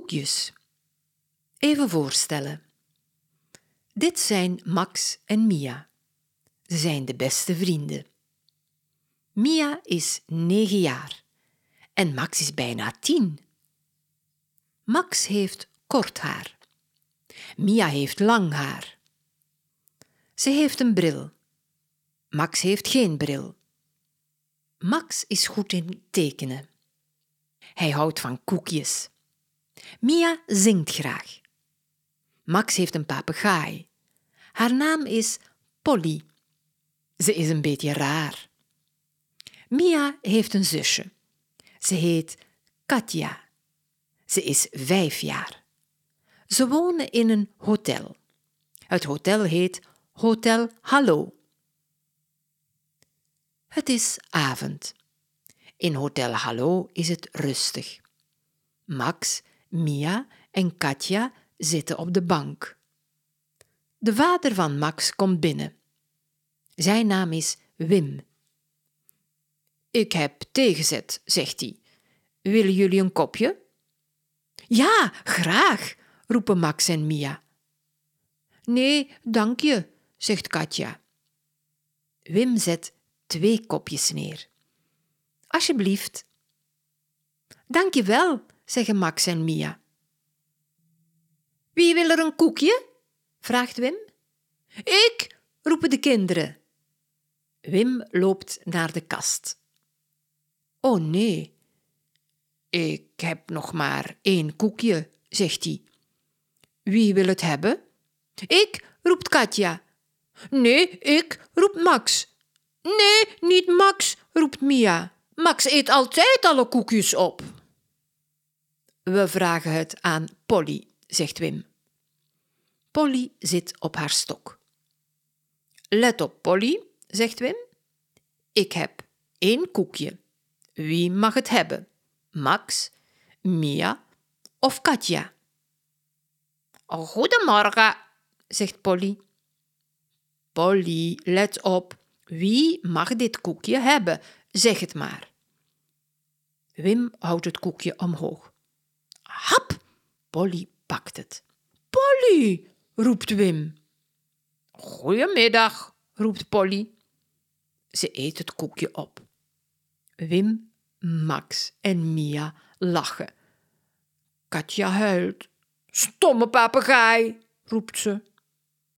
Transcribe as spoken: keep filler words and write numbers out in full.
Koekjes. Even voorstellen. Dit zijn Max en Mia. Ze zijn de beste vrienden. Mia is negen jaar en Max is bijna tien. Max heeft kort haar. Mia heeft lang haar. Ze heeft een bril. Max heeft geen bril. Max is goed in tekenen. Hij houdt van koekjes. Mia zingt graag. Max heeft een papegaai. Haar naam is Polly. Ze is een beetje raar. Mia heeft een zusje. Ze heet Katja. Ze is vijf jaar. Ze wonen in een hotel. Het hotel heet Hotel Hallo. Het is avond. In Hotel Hallo is het rustig. Max, Mia en Katja zitten op de bank. De vader van Max komt binnen. Zijn naam is Wim. Ik heb thee gezet, zegt hij. Willen jullie een kopje? Ja, graag, roepen Max en Mia. Nee, dank je, zegt Katja. Wim zet twee kopjes neer. Alsjeblieft. Dank je wel, zeggen Max en Mia. Wie wil er een koekje? Vraagt Wim. Ik, roepen de kinderen. Wim loopt naar de kast. Oh nee, ik heb nog maar één koekje, zegt hij. Wie wil het hebben? Ik, roept Katja. Nee, ik, roept Max. Nee, niet Max, roept Mia. Max eet altijd alle koekjes op. We vragen het aan Polly, zegt Wim. Polly zit op haar stok. Let op, Polly, zegt Wim. Ik heb één koekje. Wie mag het hebben? Max, Mia of Katja? Goedemorgen, zegt Polly. Polly, let op. Wie mag dit koekje hebben? Zeg het maar. Wim houdt het koekje omhoog. Hap! Polly pakt het. Polly, roept Wim. Goedemiddag, roept Polly. Ze eet het koekje op. Wim, Max en Mia lachen. Katja huilt. Stomme papegaai, roept ze.